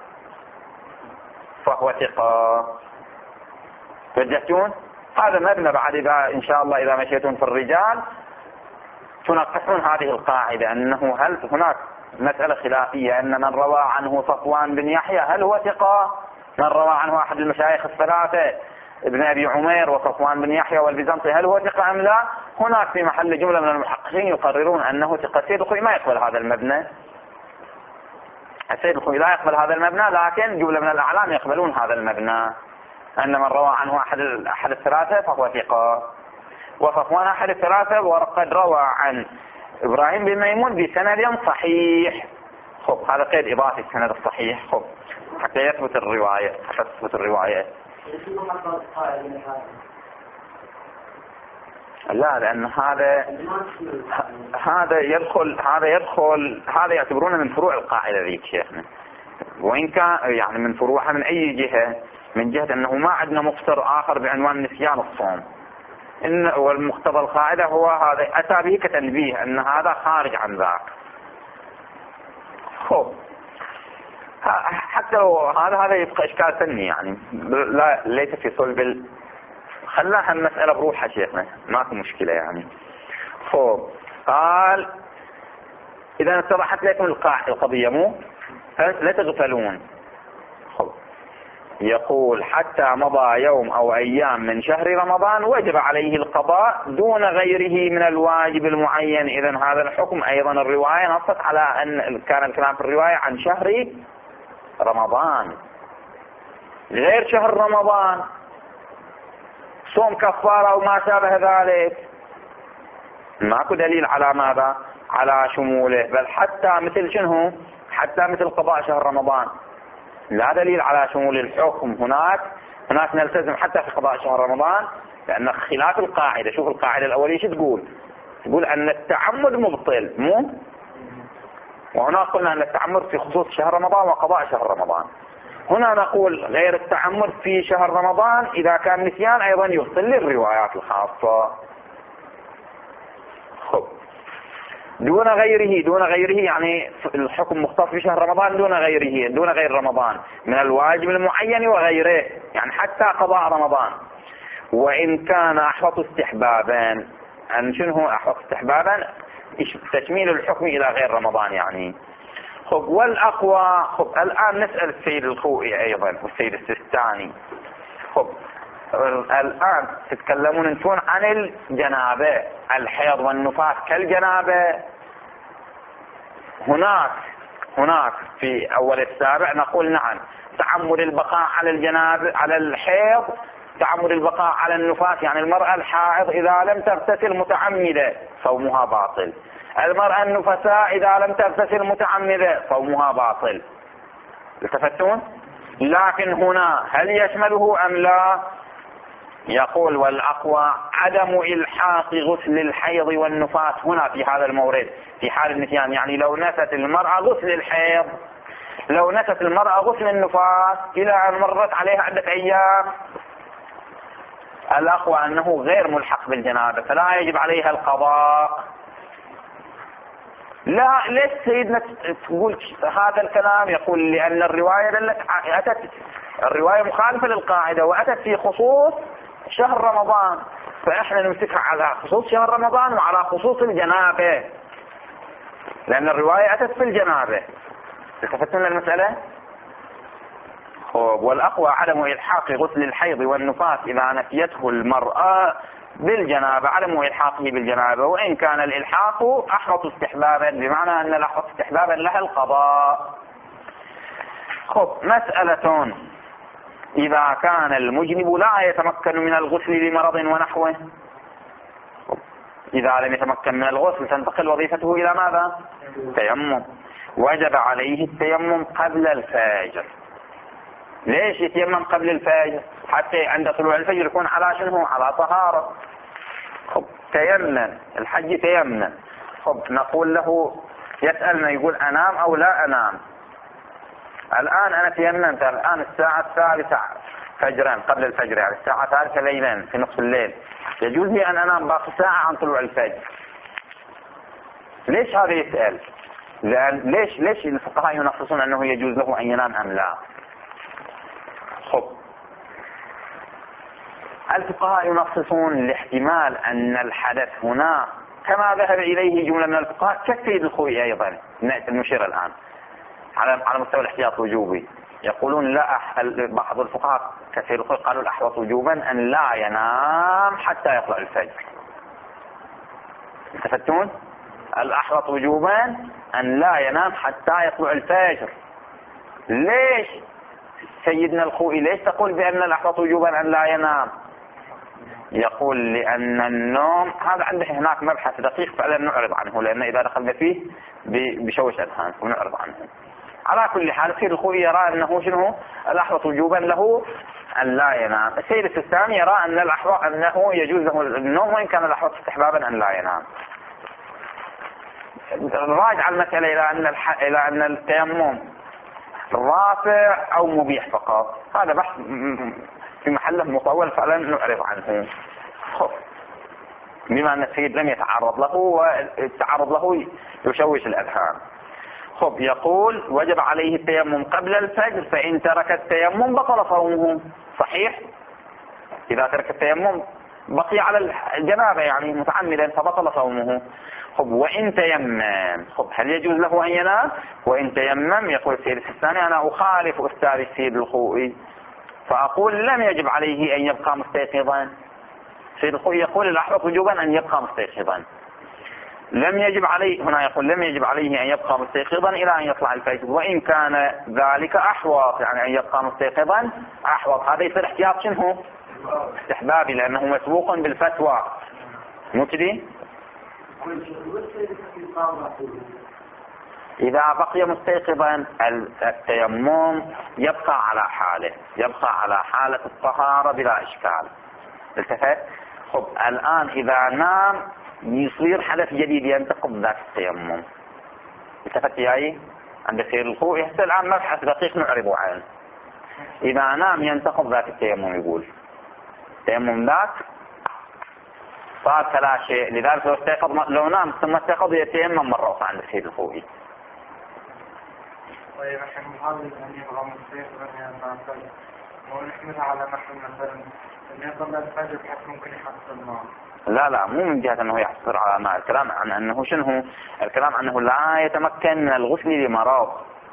A: فهو ثقة. توجهتون؟ هذا مبنى بعد إن شاء الله إذا مشيتون في الرجال تنقصون هذه القاعدة، أنه هل هناك مسألة خلافية أن من روى عنه صفوان بن يحيى هل هو ثقة؟ من روى عنه أحد المشايخ الثلاثة ابن أبي عمير وصفوان بن يحيى والبيزنطي هل هو ثقة أم لا؟ هناك في محل جملة من المحققين يقررون أنه ثقة. السيد الخوئي ما يقبل هذا المبنى، السيد الخوئي لا يقبل هذا المبنى، لكن جملة من الأعلام يقبلون هذا المبنى، أن من روى عنه أحد الثلاثة فهو ثقة. وصفوان أحد الثلاثة وقد روى عن إبراهيم بن ميمون بسند صحيح. هذا قيد إضافي السند الصحيح حتى يثبت الرواية. لا، لأن هذا يعتبرونه من فروع القاعدة ذيك شيخنا، وإن كان يعني من فروعها من أي جهة، من جهة أنه ما عندنا مفسر آخر بعنوان نسيان الصوم، والمقتضى القاعدة هو هذا، أتى به كتنبيه أن هذا خارج عن ذاك. حتى لو هذا يبقى إشكال فني، يعني لا ليس في صلب خلاها المسألة بروحها شيخنا، ما في مشكلة يعني. قال إذا اتضحت لكم القضية مو لا تغفلون. يقول حتى مضى يوم أو أيام من شهر رمضان وجب عليه القضاء دون غيره من الواجب المعين. إذن هذا الحكم أيضا الرواية نصت على أن كان الكلام في الرواية عن شهر رمضان، غير شهر رمضان صوم كفارة أو ما شابه ذلك ماكو دليل على ماذا؟ على شموله، بل حتى مثل شنو؟ حتى مثل قضاء شهر رمضان لا دليل على شمول الحكم. هناك نلتزم حتى في قضاء شهر رمضان، لأن خلاف القاعدة. شوف القاعدة الأولية شو تقول أن التعمد مبطل مو، وهنا قلنا أن التعمد في خصوص شهر رمضان وقضاء شهر رمضان. هنا نقول غير التعمد في شهر رمضان إذا كان نسيان أيضا يبطل للروايات الخاصة. دون غيره يعني الحكم مختص بشهر رمضان دون غير رمضان من الواجب المعين وغيره، يعني حتى قضاء رمضان. وإن كان أحوط استحبابا، أن شنو أحوط استحبابا؟ تشميل الحكم إلى غير رمضان يعني. خب والأقوى. خب الآن نسأل السيد الخوئي أيضا والسيد السيستاني. خب الآن تتكلمون انتون عن الجنابة، الحيض والنفاس كالجنابة. هناك في أول السابع نقول نعم تعمد البقاء على الجنابة على الحيض، تعمد البقاء على النفاس، يعني المرأة الحائض إذا لم تغتسل متعمدة صومها باطل، المرأة النفساء إذا لم تغتسل متعمدة صومها باطل. التفتون؟ لكن هنا هل يشمله أم لا؟ يقول والأقوى عدم إلحاق غسل الحيض والنفاس هنا في هذا المورد في حال النسيان. يعني لو نست المرأة غسل الحيض، لو نست المرأة غسل النفاس إلى أن مرت عليها عدة أيام، الأقوى أنه غير ملحق بالجنابة فلا يجب عليها القضاء. لا، ليش سيدنا تقول هذا الكلام؟ يقول لأن الرواية أتت الرواية مخالفة للقاعدة وأتت في خصوص شهر رمضان، فإحنا نمسكها على خصوص شهر رمضان وعلى خصوص الجنابة، لأن الرواية أتت في الجنابة. التفتنا المسألة؟ والأقوى عدم إلحاق غسل الحيض والنفاس إذا نسيته المرأة بالجنابة، عدم إلحاقه بالجنابة، وإن كان الإلحاق أحرص استحبابا، بمعنى أن الأحرص استحبابا لها القضاء. مسألة إذا كان المجنب لا يتمكن من الغسل لمرض ونحوه، إذا لم يتمكن من الغسل تنتقل وظيفته إلى ماذا؟ تيمم. وجب عليه التيمم قبل الفجر. ليش يتيمم قبل الفجر؟ حتى عند طلوع الفجر يكون على شنو؟ على طهارة. تيمم الحج تيمم. نقول له يسألنا يقول أنام أو لا أنام؟ الآن أنا تيممت الآن الساعة 3 فجرا قبل الفجر، يعني الساعة 3 ليلا في نصف الليل، يجوز لي أن أنام باقي ساعة عن طلوع الفجر. ليش هذا يسأل؟ لأن ليش الفقهاء ينصصون أنه يجوز له أن ينام أم لا؟ الفقهاء ينصصون لاحتمال أن الحدث هنا كما ذهب إليه جملة من الفقهاء كالسيد الخوئي أيضا المشير الآن على مستوى الاحتياط وجوبي، يقولون لا، بعض الفقهاء كالسيد الخوئي قالوا الأحوط وجوبا أن لا ينام حتى يطلع الفجر. التفتون؟ الأحوط وجوبا أن لا ينام حتى يطلع الفجر. ليش سيدنا الخوئي ليش تقول بأن الأحوط وجوبا أن لا ينام؟ يقول لأن النوم هذا عنده هناك مبحث دقيق فعلا نعرض عنه، لأن إذا دخلنا فيه بشوش أذهان ونعرض عنه. على كل حال السيد الخوئي يرى أنه شنو الأحوط وجوبا له أن لا ينام. السيد السيستاني يرى أن الأحوط أنه يجوز له النوم وإن كان الأحوط استحبابا أن لا ينام. راجع المسألة إلى أن التيمم رافع أو مبيح فقط، هذا بحث في محله مطول فعلا نعرض عنه. بما أن السيد لم يتعرض له والتعرض له يشوش الأذهان. يقول وجب عليه التيمم قبل الفجر، فإن ترك التيمم بطل صومه. صحيح، إذا ترك التيمم بقي على الجنابة يعني متعمدا فبطل صومه. وإن تيمم هل يجوز له أن ينام؟ وإن تيمم يقول السيد السيستاني أنا أخالف أستاذ السيد الخوئي فأقول لم يجب عليه أن يبقى مستيقظا. السيد الخوئي يقول الأحوط وجوبا أن يبقى مستيقظا، لم يجب عليه هنا يقول لم يجب عليه أن يبقى مستيقظا إلى أن يطلع الفجر، وإن كان ذلك أحوط يعني أن يبقى مستيقظا أحوط. هذا يصير احتياط شنو؟ استحبابي، لأنه مسبوق بالفتوى. مو كذي؟ إذا بقي مستيقظا التيمم يبقى على حاله، يبقى على حالة الطهارة بلا إشكال. التفت؟ الآن إذا نام يصير حدث جديد ينتقض ذات التيمم. التفت ياي عند السيد الخوئي هسه الآن مبحث دقيق نعرض عنه. إذا نام ينتقض ذات التيمم، يقول التيمم ذاك صار فلا شيء، لذلك لو استيقظ لو نام ثم استيقظ يتيمم مرة أخرى عند السيد الخوئي.
B: طيب احنا مقابل أن يبغى مستيقظا يعني ونحملها على نحو مثلا يصلي الفجر بحيث ممكن يحصل الماء.
A: لا مو من جهة أنه يحصر على ماء، الكلام عن أنه شنو؟ الكلام أنه لا يتمكن من الغسل لمرض.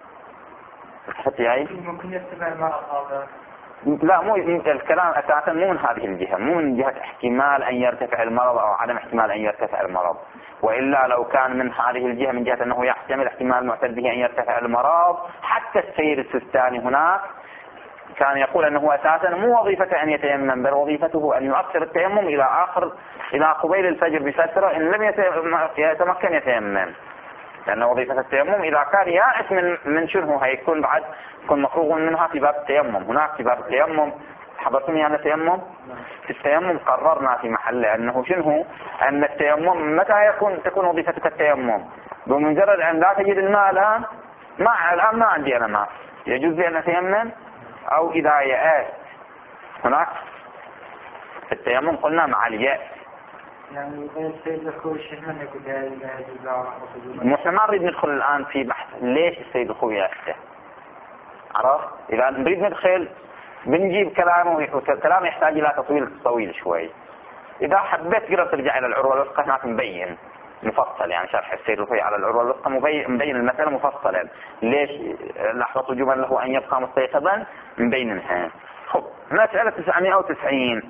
B: ممكن يتبع المرض هذا.
A: لا، مو الكلام أساسا مو من هذه الجهة، مو من جهة احتمال أن يرتفع المرض أو عدم احتمال أن يرتفع المرض، وإلا لو كان من هذه الجهة من جهة أنه يحتمل احتمال معتد به أن يرتفع المرض، حتى السيد السيستاني هناك كان يقول أنه أساسا مو وظيفته أن يتيمم، بل وظيفته أن يؤخر التيمم إلى قبيل الفجر بفترة إن لم يتمكن يتيمم، لأن وظيفة التيمم إذا كان يائس من شنو هيكون بعد يكون مفروغ منها في باب التيمم. هناك في باب التيمم حضرتم يعني التيمم؟ في التيمم قررنا في محله أنه شنو؟ أن التيمم متى تكون وظيفتك التيمم؟ بمجرد أن لا تجد الماء الآن ما عندي أنا ماء، يجوز لي أن أتيمم، أو إذا يأس. هناك في التيمم قلنا مع اليأس.
B: يعني السيد الخوي شنو يقول
A: نحن ما نريد ندخل الآن في بحث ليش السيد الخوي يأسه، عرفت؟ إذا نريد ندخل بنجيب كلامه يحتاج إلى تطويل طويل شوي. إذا حبيت تقدر ترجع إلى العروة الوثقى هناك مبين مفصل، يعني شرح السيد الخوي على العروة الوثقى مبين المسألة مفصلا، ليش الأحوط وجوبا له أن يبقى مستيقظا مبينها. خب مسألة 990،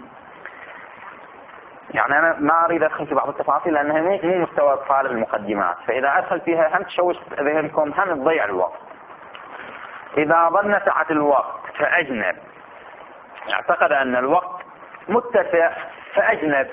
A: يعني أنا ما أريد أدخل في بعض التفاصيل لأنها مو مستوى طالب المقدمات، فإذا أدخل فيها هم تشوش ذهنكم هم تضيع الوقت. إذا ظن سعة الوقت فأجنب، اعتقد أن الوقت متسع فأجنب،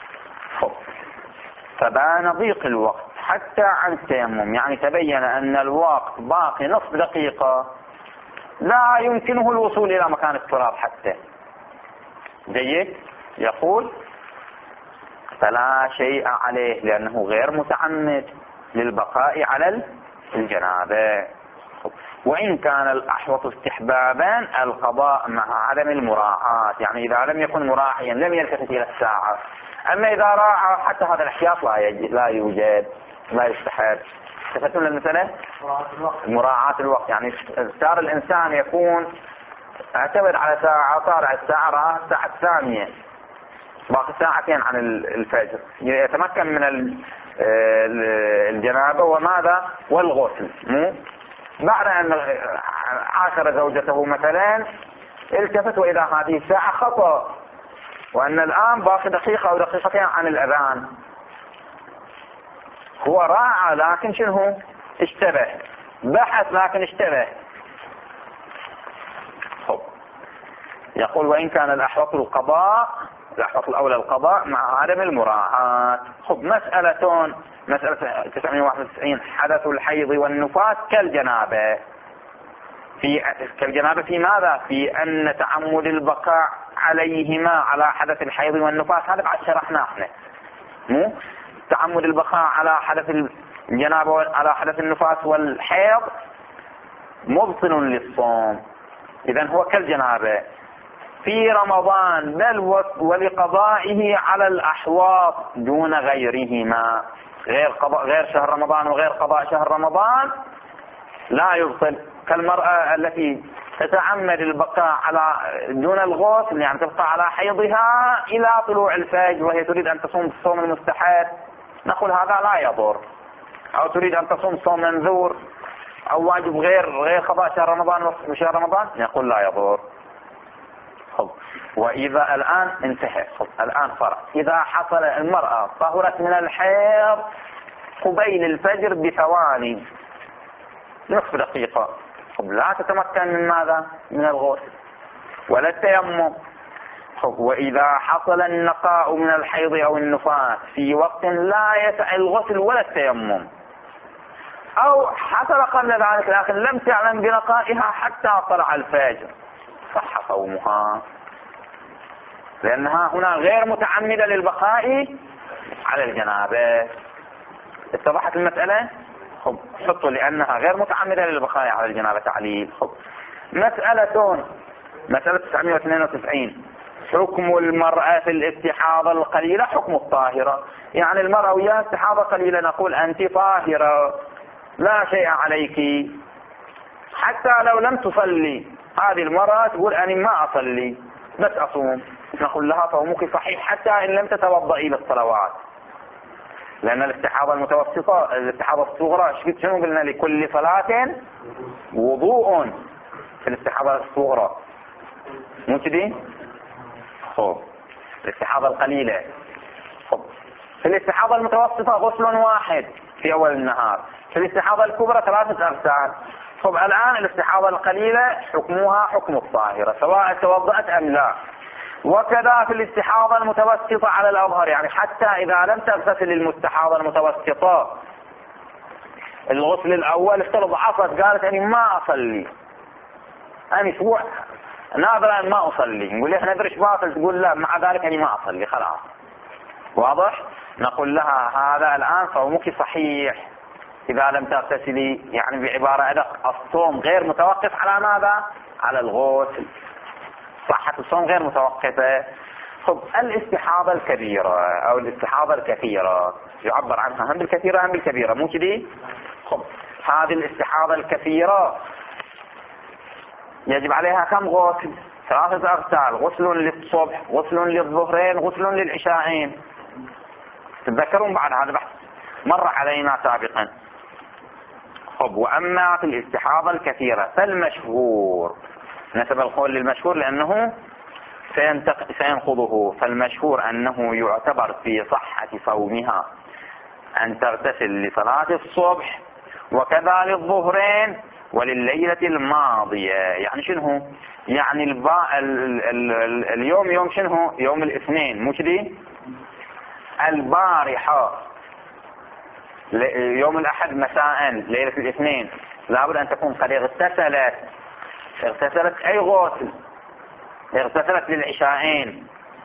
A: فبان ضيق الوقت حتى عن التيمم، يعني تبين أن الوقت باقي نصف دقيقة لا يمكنه الوصول إلى مكان التراب حتى. جيد، يقول فلا شيء عليه لأنه غير متعمد للبقاء على الجنابة. وإن كان الأحوط استحبابا القضاء مع عدم المراعاة، يعني إذا لم يكن مراعيا لم يلتفت إلى الساعة، أما إذا راعى حتى هذا الاحتياط لا يوجد، لا يستحب. تفتون للمسألة؟ مراعاة الوقت، يعني صار الإنسان يكون اعتمد على ساعة، طالع الساعة راه الساعة الثانية باقي ساعتين عن الفجر، يتمكن من الجنابة وماذا والغسل. بعد أن عاشر زوجته مثلا التفت وإلى هذه الساعة خطأ، وأن الآن باقي دقيقة أو دقيقتين عن الأذان، هو راعى لكن شنو اشتبه، بحث لكن اشتبه. يقول وإن كان الأحوط الأحوط الأولى القضاء مع عدم المراعاة. مسألة 991 حدث الحيض والنفاس كالجنابة في ماذا؟ في أن تعمد البقاء عليهما على حدث الحيض والنفاس، هذا بعد شرحناه احنا. تعمد البقاء على حدث الجنابة وعلى حدث النفاس والحيض مبطل للصوم، إذن هو كالجنابة في رمضان، بل ولقضائه على الأحواط دون غيرهما، غير شهر رمضان وغير قضاء شهر رمضان لا يبطل، كالمرأة التي تتعمد البقاء دون الغسل، يعني تبقى على حيضها إلى طلوع الفجر وهي تريد أن تصوم الصوم المستحب، نقول هذا لا يضر. أو تريد أن تصوم صوم منذور أو واجب غير قضاء شهر رمضان وشهر رمضان، نقول لا يضر. وإذا الآن انتهى، الآن فرق، إذا حصل المرأة طهرت من الحيض قبيل الفجر بثواني نصف دقيقة، لا تتمكن من ماذا؟ من الغسل ولا التيمم. وإذا حصل النقاء من الحيض أو النفاس في وقت لا يسع الغسل ولا التيمم، أو حصل قبل ذلك لكن لم تعلم بنقائها حتى طلع الفجر، صح صومها، لأنها هنا غير متعمدة للبقاء على الجنابة. اتضحت المسألة؟ حطوا لأنها غير متعمدة للبقاء على الجنابة تعليل. مسألة 992 حكم المرأة في الاستحاضة القليلة حكم الطاهرة، يعني المرأة وياها استحاضة قليلة نقول أنت طاهرة لا شيء عليك، حتى لو لم تصلي هذه المرأة تقول أنا ما أصلي، بس أصوم، نقول لها صومك صحيح حتى إن لم تتوضئي للصلوات، لأن الاستحاضة المتوسطة الاستحاضة الصغرى شنو قلنا؟ لكل صلاة وضوء في الاستحاضة الصغرى، مو كذي؟ خب الاستحاضة القليلة، خب في الاستحاضة المتوسطة غسل واحد في أول النهار، في الاستحاضة الكبرى 3 أغسال. خب الآن الاستحاضة القليلة حكمها حكم الطاهرة سواء توضأت أم لا، وكذا في الاستحاضة المتوسطة على الأظهر، يعني حتى إذا لم تغتسل المستحاضة المتوسطة الغسل الأول افترض عصت قالت أني ما أصلي، أنا أسبوع ناظرة أن ما أصلي، نقول لها ندرش باطل، تقول لا مع ذلك أني ما أصلي، خلاص واضح؟ نقول لها هذا الآن صومك صحيح إذا لم تغتسلي، يعني بعبارة أدق الصوم غير متوقف على ماذا؟ على الغسل، صحة الصوم غير متوقفة. خب الاستحاضة الكبيرة أو الاستحاضة الكثيرة يعبر عنها هم بالكثيرة هم بالكبيرة، مو كذي؟ خب هذه الاستحاضة الكثيرة يجب عليها كم غسل؟ 3 أغسال، غسل للصبح، غسل للظهرين، غسل للعشاءين. تتذكرون بعد هذا بحث مر علينا سابقا. خب وأما في الاستحاضة الكثيرة فالمشهور، نسب القول للمشهور لأنه سينقضه، فالمشهور أنه يعتبر في صحة صومها أن تغتسل لصلاة الصبح وكذا للظهرين ولليلة الماضية. يعني شنو؟ يعني اليوم يوم شنو؟ يوم الاثنين، مو كذي؟ البارحة يوم الأحد مساء ليلة الاثنين لابد أن تكون قد اغتسلت أي غسل؟ اغتسلت للعشاءين،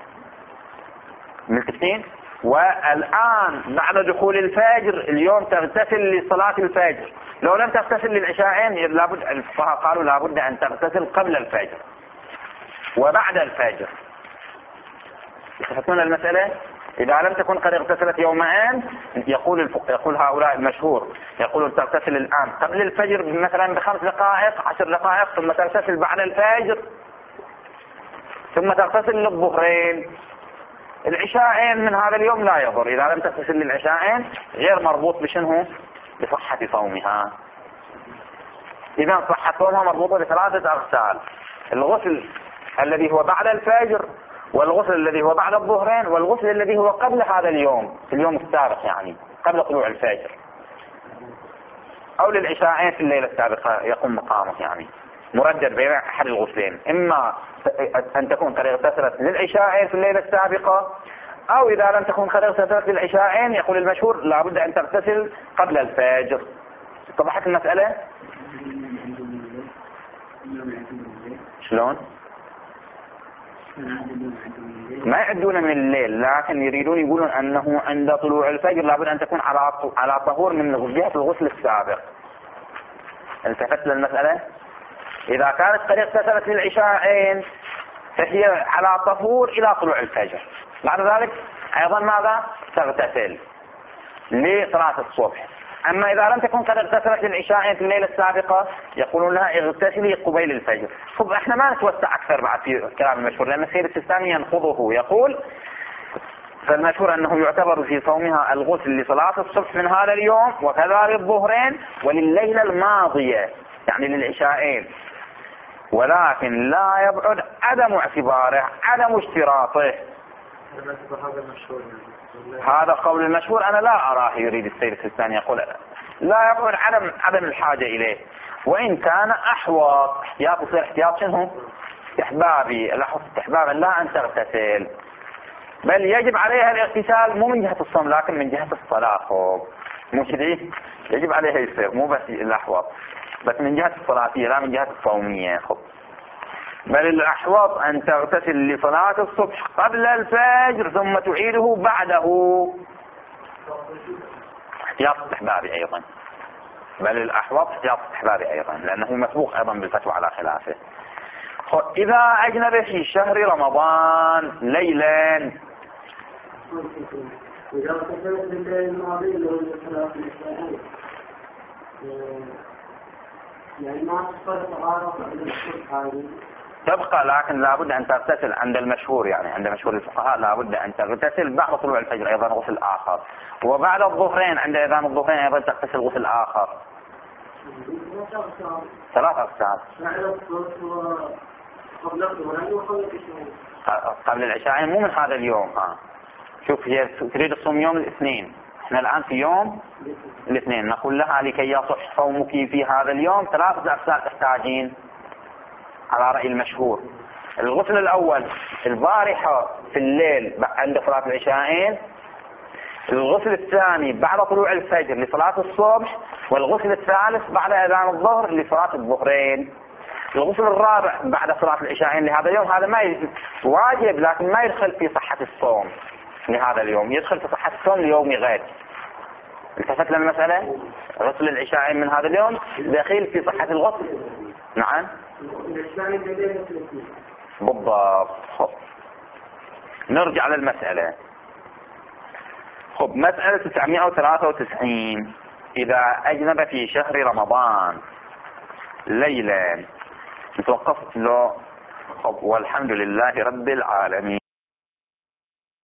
A: ملتفتين؟ والآن بعد دخول الفجر اليوم تغتسل لصلاة الفجر، لو لم تغتسل للعشاءين لابد، الفقهاء قالوا لابد أن تغتسل قبل الفجر وبعد الفجر. تفهمون المسألة؟ إذا لم تكن قد اغتسلت يومين يقول هؤلاء المشهور يقولون تغتسل الآن قبل الفجر مثلا ب5 دقائق 10 دقائق، ثم تغتسل بعد الفجر، ثم تغتسل للظهرين. العشاءين من هذا اليوم لا يضر، إذا لم تغتسل للعشاءين غير مربوط بشنه؟ بصحة صومها. إذا صحة صومها مربوطة ب3 أغسال، الغسل الذي هو بعد الفجر، والغسل الذي هو بعد الظهرين، والغسل الذي هو قبل هذا اليوم في اليوم السابق، يعني قبل طلوع الفجر، أو للعشاءين في الليلة السابقة يقوم مقامه، يعني مردد بين أحد الغسلين، إما أن تكون قد اغتسلت للعشاءين في الليلة السابقة، أو إذا لم تكن قد اغتسلت للعشاءين يقول المشهور لابد أن تغتسل قبل الفجر. اتضحت المسألة؟ شلون؟ ما يعدون من الليل، لكن يريدون يقولون أنه عند طلوع الفجر لابد أن تكون على طهور من جهة الغسل السابق. التفت للمسألة؟ إذا كانت قد اغتسلت للعشاءين فهي على طهور إلى طلوع الفجر، بعد ذلك أيضا ماذا؟ تغتسل لصلاة الصبح. أما إذا لم تكن قد اغتسلت للعشاءين في الليلة السابقة يقولون لها اغتسلي قبيل الفجر. طب احنا ما نتوسع أكثر بعد في الكلام المشهور، لأن السيد السيستاني ينقضه، يقول فالمشهور أنه يعتبر في صومها الغسل لصلاة الصبح من هذا اليوم وكذا للظهرين ولليلة الماضية، يعني للعشاءين، ولكن لا يبعد عدم اعتباره، عدم اشتراطه. هذا قول المشهور أنا لا أراه يريد السيد السيستاني، يقول لا يبعد عدم الحاجة إليه، وإن كان أحوط احتياط، يصير احتياط شنو؟ استحبابي، لاحظ استحبابا لا أن تغتسل، بل يجب عليها الاغتسال مو من جهة الصوم لكن من جهة الصلاة، مو كذي؟ يجب عليها يصير مو بس الأحوط، بس من جهة الصلاتية لا من جهة الصومية. بل الأحوط أن تغتسل لصلاة الصبح قبل الفجر ثم تعيده بعده، احتياط استحبابي أيضا، بل الأحوط احتياط استحبابي أيضا لأنه مسبوق أيضا بالفتوى على خلافه. إذا أجنب في شهر رمضان ليلا،
C: يعني ما تصير تعارض بين الصبح هذه
A: تبقى، لكن لابد أن تغتسل عند المشهور، يعني عند مشهور الفقهاء لابد أن تغتسل بعد طلوع الفجر أيضا غسل آخر، وبعد الظهرين عند أذان الظهرين أيضا تغتسل غسل آخر. 3 أغسال قبل العشاء، مو من هذا اليوم. شوف، هي تريد تصوم يوم الاثنين، احنا الآن في يوم الاثنين، نقول لها لكي يصح صومك في هذا اليوم 3 أغسال تحتاجين على رأي المشهور. الغسل الأول البارحة في الليل عند صلاة العشاءين، الغسل الثاني بعد طلوع الفجر لصلاة الصبح، والغسل الثالث بعد أذان الظهر لصلاة الظهرين. الغسل الرابع بعد صلاة العشاءين لهذا اليوم، هذا ما واجب لكن ما يدخل في صحة الصوم لهذا اليوم، يدخل في صحة الصوم ليوم غد. التفت للمسألة، غسل العشاءين من هذا اليوم دخيل في صحة الغسل. نعم بالضبط. نرجع للمسألة. مسألة 993. إذا أجنب في شهر رمضان ليلا، توقفت له. والحمد لله رب العالمين.